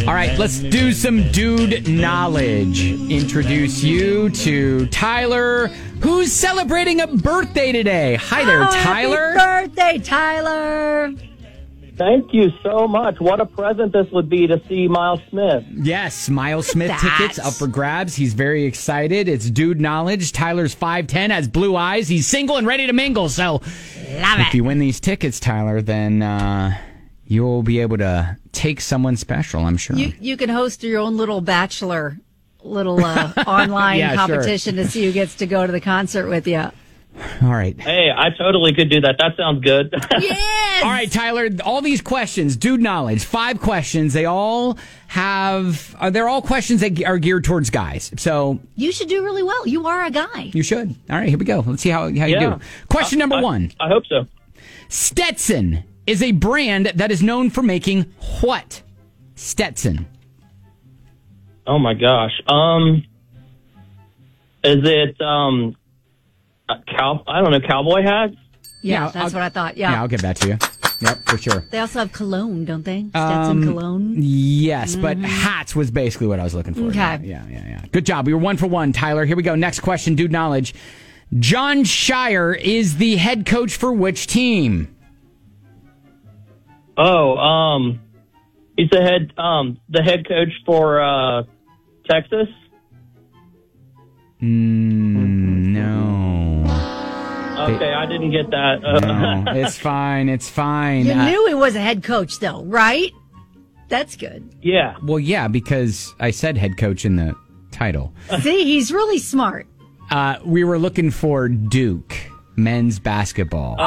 All right, let's do some dude knowledge. Introduce you to Tyler, who's celebrating a birthday today. Hi there, Tyler. Happy birthday, Tyler. Thank you so much. What a present this would be to see Miles Smith. Yes, Miles Smith tickets up for grabs. He's very excited. It's dude knowledge. Tyler's 5'10", has blue eyes. He's single and ready to mingle. So if you win these tickets, Tyler, then you'll be able to take someone special, I'm sure. You can host your own little bachelor, online competition to see who gets to go to the concert with you. All right. Hey, I totally could do that. That sounds good. Yes! All right, Tyler, all these questions, dude knowledge, 5 questions, they're all questions that are geared towards guys. So you should do really well. You are a guy. You should. All right, here we go. Let's see how you do. Question number 1. I hope so. Stetson is a brand that is known for making what? Stetson. Oh my gosh. Is it I don't know, cowboy hats? Yeah, that's what I thought. Yeah, I'll get that to you. Yep, for sure. They also have cologne, don't they? Stetson cologne. Yes, but hats was basically what I was looking for. Okay. Yeah. Good job. We were 1 for 1, Tyler. Here we go. Next question, dude knowledge. John Shire is the head coach for which team? He's the head coach for Texas. No. Okay, I didn't get that. No, it's fine. You knew he was a head coach, though, right? That's good. Yeah. Well, yeah, because I said head coach in the title. See, he's really smart. We were looking for Duke men's basketball.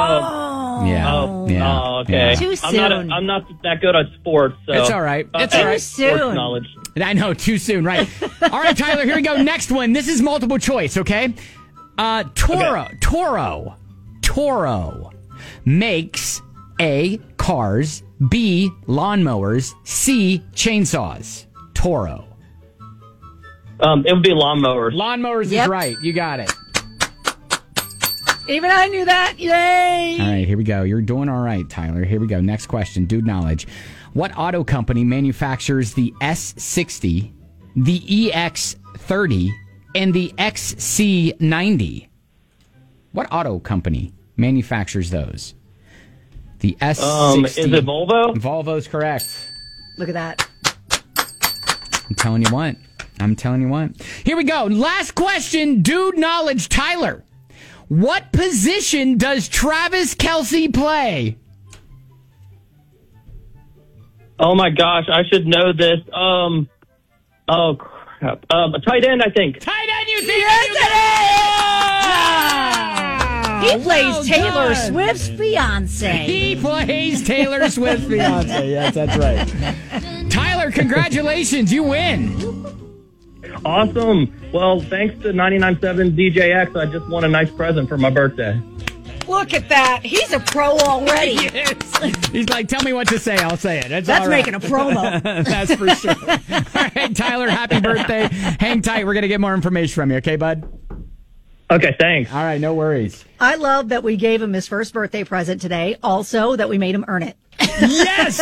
Yeah. Okay. Yeah. Too soon. I'm not that good at sports. So. It's all right. It's all right. Too soon. Sports knowledge. I know, too soon, right? All right, Tyler, here we go. Next one. This is multiple choice, okay? Toro makes A, cars, B, lawnmowers, C, chainsaws. Toro. It would be lawnmowers. Lawnmowers is right. You got it. Even I knew that. Yay! All right, here we go. You're doing all right, Tyler. Here we go. Next question. Dude knowledge. What auto company manufactures the S60, the EX30, and the XC90? What auto company manufactures those? The S60. Is it Volvo? Volvo's correct. Look at that. I'm telling you what. Here we go. Last question. Dude knowledge. Tyler. What position does Travis Kelce play? Oh my gosh, I should know this. Oh crap. A tight end, I think. Tight end, you think? He plays Taylor Swift's fiance. He plays Taylor Swift's fiance. Yes, that's right. Tyler, congratulations. You win. Awesome. Well, thanks to 99.7 DJX, I just won a nice present for my birthday. Look at that. He's a pro already. Yes. He's like, tell me what to say. I'll say it. That's all right. Making a promo. That's for sure. All right, Tyler, happy birthday. Hang tight. We're going to get more information from you. Okay, bud? Okay, thanks. All right, no worries. I love that we gave him his first birthday present today. Also, that we made him earn it. Yes,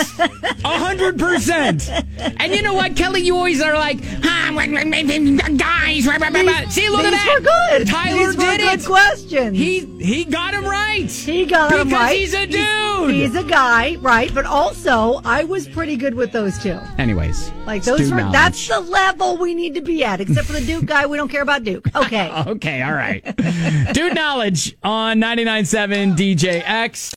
100%. And you know what, Kelly? You always are like, guys. See, look at that. These were good. Tyler did it. Good questions. He got him right. He got him right. Because he's a dude. He's a guy, right? But also, I was pretty good with those two. Anyways, like those were. That's the level we need to be at. Except for the Duke guy, we don't care about Duke. Okay. Okay. All right. Dude knowledge on 99.7 DJX.